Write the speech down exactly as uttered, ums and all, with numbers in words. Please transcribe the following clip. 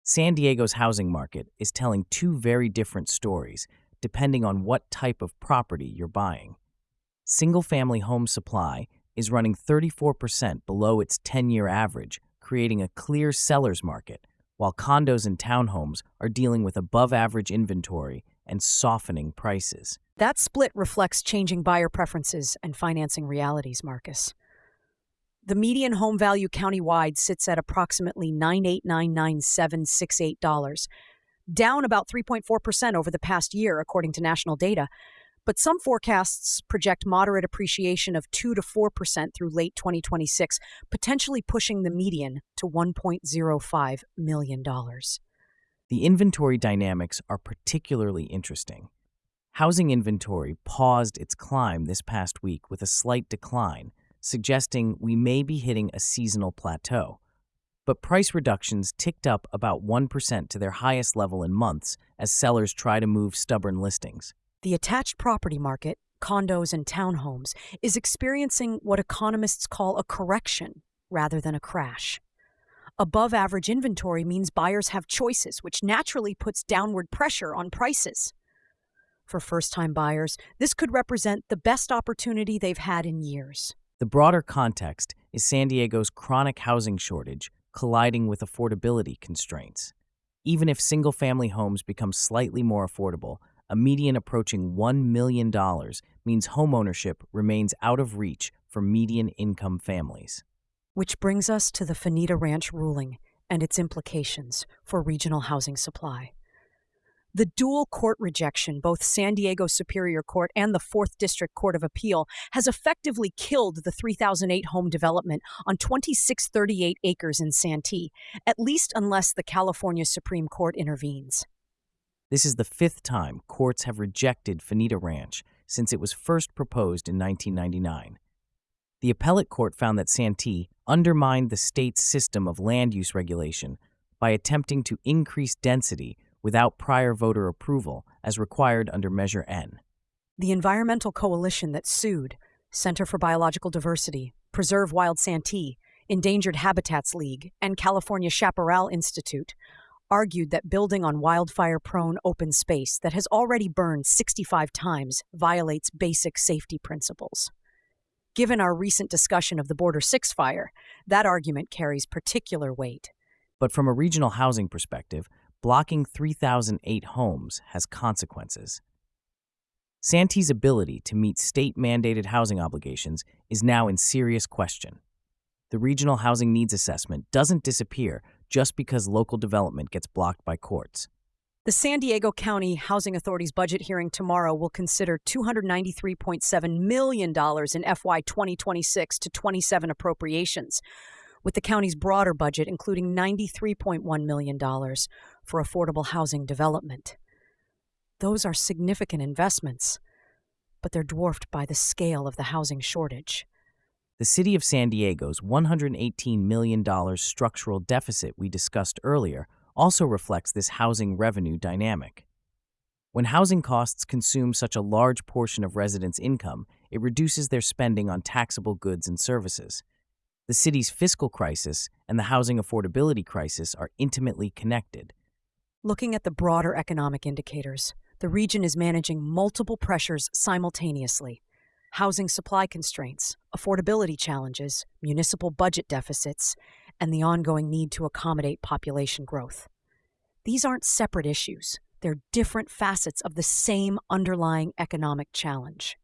San Diego's housing market is telling two very different stories depending on what type of property you're buying. Single-family home supply is running thirty-four percent below its ten-year average, creating a clear seller's market, while condos and townhomes are dealing with above-average inventory and softening prices. That split reflects changing buyer preferences and financing realities, Marcus. The median home value countywide sits at approximately nine eight nine nine seven six eight dollars, down about three point four percent over the past year, according to national data. But some forecasts project moderate appreciation of two to four percent through late twenty twenty-six, potentially pushing the median to one point zero five million dollars. The inventory dynamics are particularly interesting. Housing inventory paused its climb this past week with a slight decline, suggesting we may be hitting a seasonal plateau. But price reductions ticked up about one percent to their highest level in months as sellers try to move stubborn listings. The attached property market, condos and townhomes, is experiencing what economists call a correction rather than a crash. Above average inventory means buyers have choices, which naturally puts downward pressure on prices. For first-time buyers, this could represent the best opportunity they've had in years. The broader context is San Diego's chronic housing shortage colliding with affordability constraints. Even if single-family homes become slightly more affordable, a median approaching one million dollars means homeownership remains out of reach for median-income families. Which brings us to the Fanita Ranch ruling and its implications for regional housing supply. The dual court rejection, both San Diego Superior Court and the fourth District Court of Appeal, has effectively killed the three thousand eight home development on twenty-six hundred thirty-eight acres in Santee, at least unless the California Supreme Court intervenes. This is the fifth time courts have rejected Fanita Ranch since it was first proposed in nineteen ninety-nine. The appellate court found that Santee undermined the state's system of land use regulation by attempting to increase density without prior voter approval as required under Measure N. The environmental coalition that sued, Center for Biological Diversity, Preserve Wild Santee, Endangered Habitats League, and California Chaparral Institute, argued that building on wildfire-prone open space that has already burned sixty-five times violates basic safety principles. Given our recent discussion of the Border Six fire, that argument carries particular weight. But from a regional housing perspective, blocking three thousand eight homes has consequences. Santee's ability to meet state-mandated housing obligations is now in serious question. The Regional Housing Needs Assessment doesn't disappear just because local development gets blocked by courts. The San Diego County Housing Authority's budget hearing tomorrow will consider two hundred ninety-three point seven million dollars in F Y twenty twenty-six to twenty-seven appropriations, with the county's broader budget including ninety-three point one million dollars for affordable housing development. Those are significant investments, but they're dwarfed by the scale of the housing shortage. The City of San Diego's one hundred eighteen million dollars structural deficit we discussed earlier also reflects this housing revenue dynamic. When housing costs consume such a large portion of residents' income, it reduces their spending on taxable goods and services. The city's fiscal crisis and the housing affordability crisis are intimately connected. Looking at the broader economic indicators, the region is managing multiple pressures simultaneously: housing supply constraints, affordability challenges, municipal budget deficits, and the ongoing need to accommodate population growth. These aren't separate issues. They're different facets of the same underlying economic challenge.